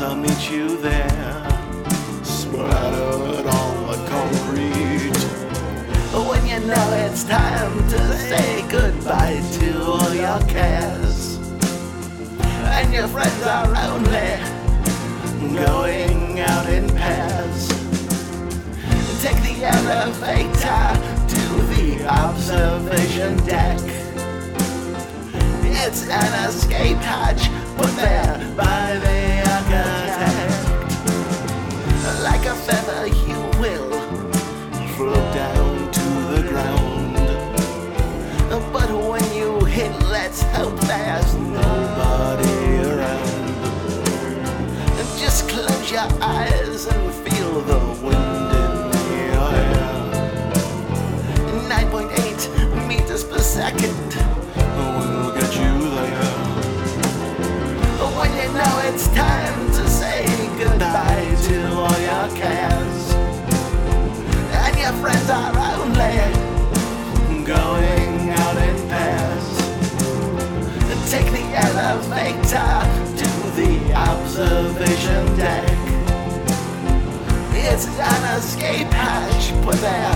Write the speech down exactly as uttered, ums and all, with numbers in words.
I'll meet you there, splattered on the concrete. When you know it's time to say goodbye to all your cares, and your friends are only going out in pairs. Take the elevator to the observation deck. It's an escape hatch put there by the architect. Like a feather you will float down to the ground, but when you hit, let's hope there's nobody around. Just close your eyes and feel the wind in your hair. nine point eight meters per second will get you there. When you know it's time to say goodbye to all your cares, and your friends are only going out in pairs. Take the elevator to the observation deck. It's an escape hatch put there